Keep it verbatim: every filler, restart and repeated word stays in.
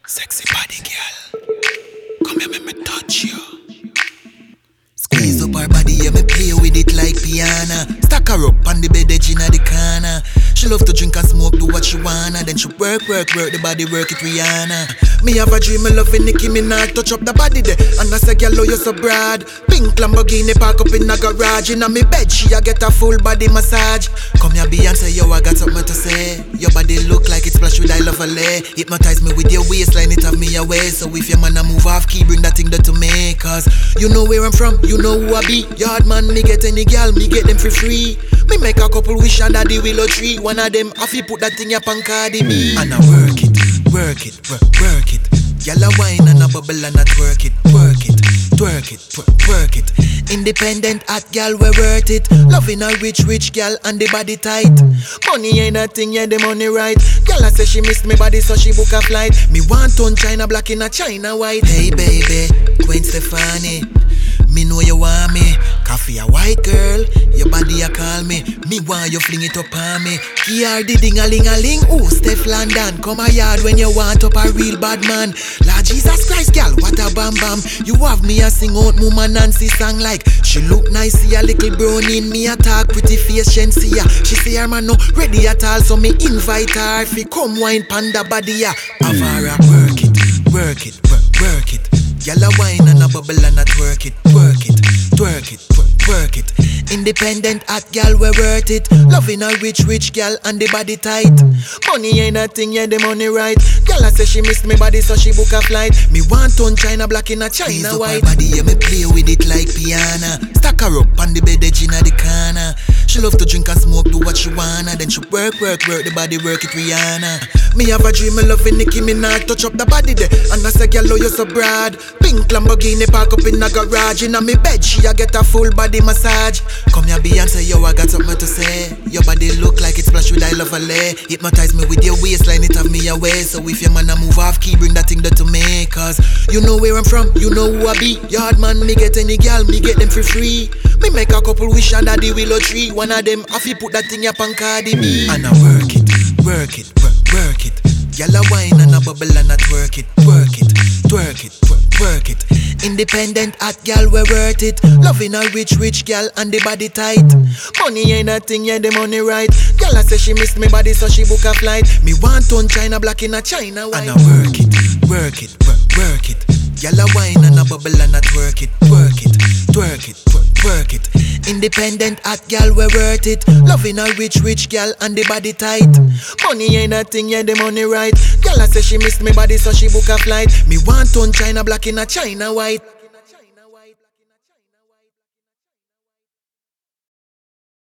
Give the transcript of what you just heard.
Sexy body girl, come here, make me touch you. Squeeze up her body, yeah, me play with it like piano. Stack her up on the bed edge inna the corner. She love to drink and smoke, do what she wanna. Then she work, work, work the body, work it Rihanna. Me have a dream, me loving Nicki Minaj. Touch up the body there, and I say, girl, oh, you so broad. Pink Lamborghini park up in the garage. Inna me bed, she a get a full body massage. Come here, Beyonce, yo, I got something to say. Your body look like it's splash with I love a lay. Hypnotize me with your waistline, it have me away. So if your man a move off key, bring that thing there to me. Cause you know where I'm from, you know who I be. Yard man, me get any girl, me get them for free. Me make a couple wish under the willow tree. One of them, I fi put that thing up on Cardi B. And I work it, work it, work, work it. Y'all a wine and a bubble and a twerk it, twerk it, twerk it, twerk, twerk it. Independent hot gal, we worth it. Loving a rich, rich gal and the body tight. Money ain't a thing, yeah, the money right. Gal I say she missed me body, so she book a flight. Me want on China black in a China white. Hey baby, Gwen Stefani, me know you want me. Coffee a white girl, your body a call me. Me want you fling it up on me. Here the ding-a-ling-a-ling. Ooh, Steph London, come a yard when you want up a real bad man. Lord Jesus Christ, gal, what a bam bam. You have me a sing out Mama Nancy song like she look nice, see a little brown in me a talk pretty face, she see ya. She say her man no ready at all, so me invite her if he come wine panda body ya. Avara, work it, work it, work, work it. Y'all a wine and a bubble and a twerk it, twerk it, twerk it, twerk, twerk it. Independent hot gal, we worth it. Loving a rich, rich gal and the body tight. Money ain't a thing, yeah, the money right. Gal I say she missed me body, so she book a flight. Me want on China black in a China white. Body, yeah, me play with it like piano. Stack her up on the bed edge inna the corner. She love to drink and smoke, do what she wanna. Then she work, work, work the body, work it Rihanna. Me have a dream, me loving Nicki Minaj. Touch up the body there, and I say, girl, oh, you so broad. Pink Lamborghini park up in the garage. Inna me bed, she a get a full body massage. Come here, Beyonce, yo, I got something to say. Your body look like it's splash with I love a lay. Hypnotize me with your waistline, it have me away. So if your man a move off key, bring that thing there to me. Cause you know where I'm from, you know who I be. Yard man, me get any gal, me get them for free. Me make a couple wish under the willow tree. One of them, I fi put that thing up on Cardi B. And I work it, work it, work, work it. Y'all a wine and a bubble and a twerk it, twerk it, twerk it, twerk, twerk it. Independent hot gal, we worth it. Loving a rich, rich gal and the body tight. Money ain't a thing, yeah, the money right. Gal I say she missed me body, so she book a flight. Me want on China black in a China white. And I work it, work it, work, work it. Y'all a wine and a bubble and a twerk it, twerk it, twerk it, twerk, twerk it. Independent hot gal, we worth it. Loving a rich, rich gal and the body tight. Money ain't a thing, yeah, the money right. Gal I say she missed me body, so she book a flight. Me want on China black in a China white.